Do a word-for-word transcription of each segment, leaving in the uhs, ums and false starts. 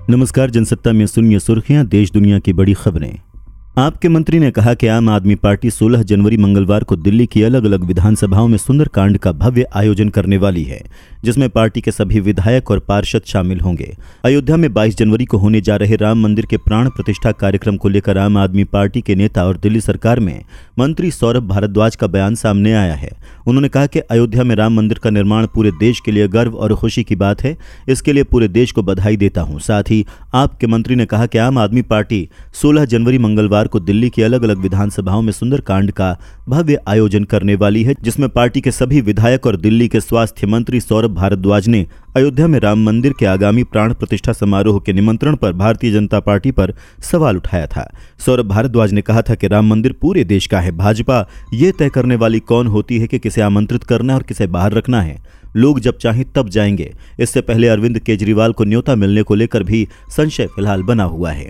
नमस्कार। जनसत्ता में सुनिए सुर्खियां, देश दुनिया की बड़ी खबरें। आपके मंत्री ने कहा कि आम आदमी पार्टी सोलह जनवरी मंगलवार को दिल्ली की अलग अलग विधानसभाओं में सुंदरकांड का भव्य आयोजन करने वाली है, जिसमें पार्टी के सभी विधायक और पार्षद शामिल होंगे। अयोध्या में बाईस जनवरी को होने जा रहे राम मंदिर के प्राण प्रतिष्ठा कार्यक्रम को लेकर आम आदमी पार्टी के नेता और दिल्ली सरकार में मंत्री सौरभ भारद्वाज का बयान सामने आया है। उन्होंने कहा कि अयोध्या में राम मंदिर का निर्माण पूरे देश के लिए गर्व और खुशी की बात है। इसके लिए पूरे देश को बधाई देता हूं। साथ ही आपके मंत्री ने कहा कि आम आदमी पार्टी सोलह जनवरी मंगलवार को दिल्ली की अलग अलग विधानसभाओं में सुंदरकांड का भव्य आयोजन करने वाली है, जिसमें पार्टी के सभी विधायक और दिल्ली के स्वास्थ्य मंत्री सौरभ भारद्वाज ने अयोध्या में राम मंदिर के आगामी प्राण प्रतिष्ठा समारोह के निमंत्रण पर भारतीय जनता पार्टी पर सवाल उठाया था। सौरभ भारद्वाज ने कहा था कि राम मंदिर पूरे देश का है। भाजपा ये तय करने वाली कौन होती है कि किसे आमंत्रित करना और किसे बाहर रखना है। लोग जब चाहें तब जाएंगे। इससे पहले अरविंद केजरीवाल को न्योता मिलने को लेकर भी संशय फिलहाल बना हुआ है।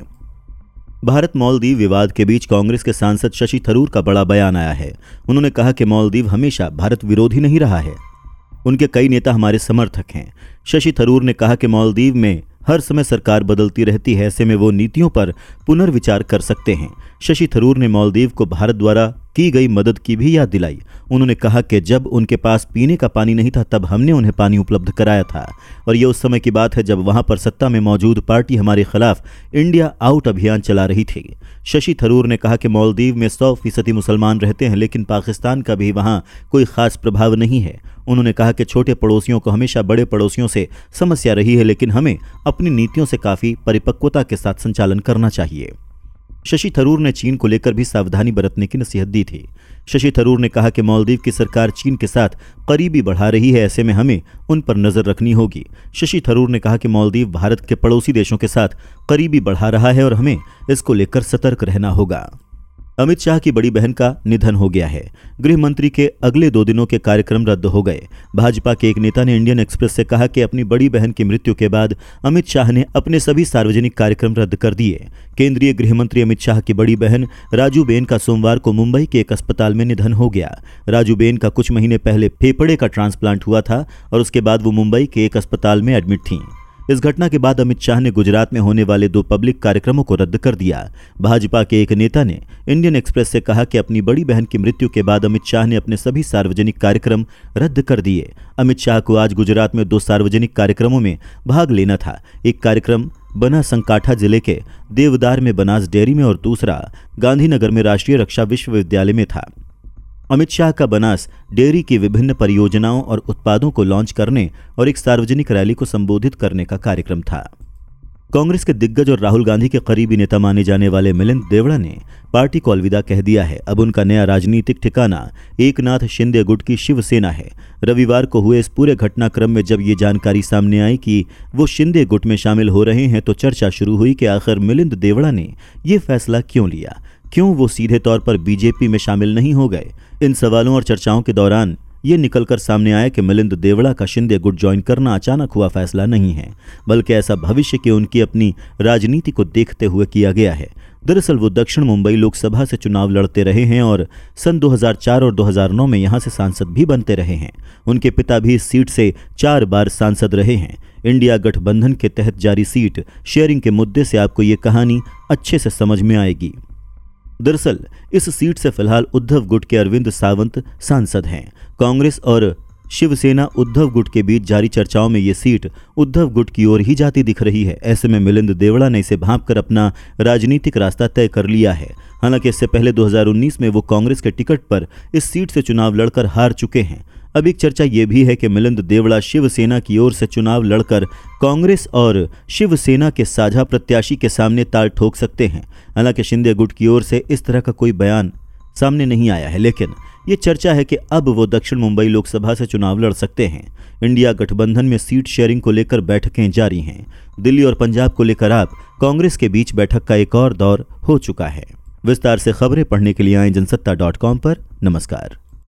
भारत मालदीव विवाद के बीच कांग्रेस के सांसद शशि थरूर का बड़ा बयान आया है। उन्होंने कहा कि मालदीव हमेशा भारत विरोधी नहीं रहा है। उनके कई नेता हमारे समर्थक हैं। शशि थरूर ने कहा कि मालदीव में हर समय सरकार बदलती रहती है, ऐसे में वो नीतियों पर पुनर्विचार कर सकते हैं। शशि थरूर ने मालदीव को भारत द्वारा की गई मदद की भी याद दिलाई। उन्होंने कहा कि जब उनके पास पीने का पानी नहीं था तब हमने उन्हें पानी उपलब्ध कराया था, और ये उस समय की बात है जब वहां पर सत्ता में मौजूद पार्टी हमारे खिलाफ इंडिया आउट अभियान चला रही थी। शशि थरूर ने कहा कि मालदीव में सौ फीसदी मुसलमान रहते हैं, लेकिन पाकिस्तान का भी वहां कोई खास प्रभाव नहीं है। उन्होंने कहा कि छोटे पड़ोसियों को हमेशा बड़े पड़ोसियों से समस्या रही है, लेकिन हमें अपनी नीतियों से काफी परिपक्वता के साथ संचालन करना चाहिए। शशि थरूर ने चीन को लेकर भी सावधानी बरतने की नसीहत दी थी। शशि थरूर ने कहा कि मालदीव की सरकार चीन के साथ करीबी बढ़ा रही है, ऐसे में हमें उन पर नजर रखनी होगी। शशि थरूर ने कहा कि मालदीव भारत के पड़ोसी देशों के साथ करीबी बढ़ा रहा है और हमें इसको लेकर सतर्क रहना होगा। अमित शाह की बड़ी बहन का निधन हो गया है। गृह मंत्री के अगले दो दिनों के कार्यक्रम रद्द हो गए। भाजपा के एक नेता ने इंडियन एक्सप्रेस से कहा कि अपनी बड़ी बहन की मृत्यु के बाद अमित शाह ने अपने सभी सार्वजनिक कार्यक्रम रद्द कर दिए। केंद्रीय गृह मंत्री अमित शाह की बड़ी बहन राजूबेन का सोमवार को मुंबई के एक अस्पताल में निधन हो गया। राजूबेन का कुछ महीने पहले फेफड़े का ट्रांसप्लांट हुआ था और उसके बाद वो मुंबई के एक अस्पताल में एडमिट थीं। इस घटना के बाद अमित शाह ने गुजरात में होने वाले दो पब्लिक कार्यक्रमों को रद्द कर दिया। भाजपा के एक नेता ने इंडियन एक्सप्रेस से कहा कि अपनी बड़ी बहन की मृत्यु के बाद अमित शाह ने अपने सभी सार्वजनिक कार्यक्रम रद्द कर दिए। अमित शाह को आज गुजरात में दो सार्वजनिक कार्यक्रमों में भाग लेना था। एक कार्यक्रम बनासकांठा जिले के देवदार में बनास डेयरी में और दूसरा गांधीनगर में राष्ट्रीय रक्षा विश्वविद्यालय में था। अमित शाह का बनास डेयरी की विभिन्न परियोजनाओं और उत्पादों को लॉन्च करने और एक सार्वजनिक रैली को संबोधित करने का कार्यक्रम था। कांग्रेस के दिग्गज और राहुल गांधी के करीबी नेता माने जाने वाले मिलिंद देवड़ा ने पार्टी को अलविदा कह दिया है। अब उनका नया राजनीतिक ठिकाना एकनाथ शिंदे गुट की शिवसेना है। रविवार को हुए इस पूरे घटनाक्रम में जब ये जानकारी सामने आई कि वो शिंदे गुट में शामिल हो रहे हैं, तो चर्चा शुरू हुई कि आखिर मिलिंद देवड़ा ने ये फैसला क्यों लिया। क्यों वो सीधे तौर पर बीजेपी में शामिल नहीं हो गए। इन सवालों और चर्चाओं के दौरान ये निकलकर सामने आया कि मिलिंद देवड़ा का शिंदे गुट ज्वाइन करना अचानक हुआ फैसला नहीं है, बल्कि ऐसा भविष्य की उनकी अपनी राजनीति को देखते हुए किया गया है। दरअसल वो दक्षिण मुंबई लोकसभा से चुनाव लड़ते रहे हैं और सन दो हज़ार चार और दो हज़ार नौ में यहां से सांसद भी बनते रहे हैं। उनके पिता भी इस सीट से चार बार सांसद रहे हैं। इंडिया गठबंधन के तहत जारी सीट शेयरिंग के मुद्दे से आपको ये कहानी अच्छे से समझ में आएगी। दरअसल इस सीट से फिलहाल उद्धव गुट के अरविंद सावंत सांसद हैं। कांग्रेस और शिवसेना उद्धव गुट के बीच जारी चर्चाओं में ये सीट उद्धव गुट की ओर ही जाती दिख रही है। ऐसे में मिलिंद देवड़ा ने इसे भांपकर अपना राजनीतिक रास्ता तय कर लिया है। हालांकि इससे पहले दो हज़ार उन्नीस में वो कांग्रेस के टिकट पर इस सीट से चुनाव लड़कर हार चुके हैं। अब एक चर्चा ये भी है कि मिलिंद देवड़ा शिवसेना की ओर से चुनाव लड़कर कांग्रेस और शिवसेना के साझा प्रत्याशी के सामने ताल ठोक सकते हैं। हालांकि शिंदे गुट की ओर से इस तरह का कोई बयान सामने नहीं आया है, लेकिन ये चर्चा है कि अब वो दक्षिण मुंबई लोकसभा से चुनाव लड़ सकते हैं। इंडिया गठबंधन में सीट शेयरिंग को लेकर बैठकें जारी हैं। दिल्ली और पंजाब को लेकर आप कांग्रेस के बीच बैठक का एक और दौर हो चुका है। विस्तार से खबरें पढ़ने के लिए आए जनसत्ता डॉट कॉम पर। नमस्कार।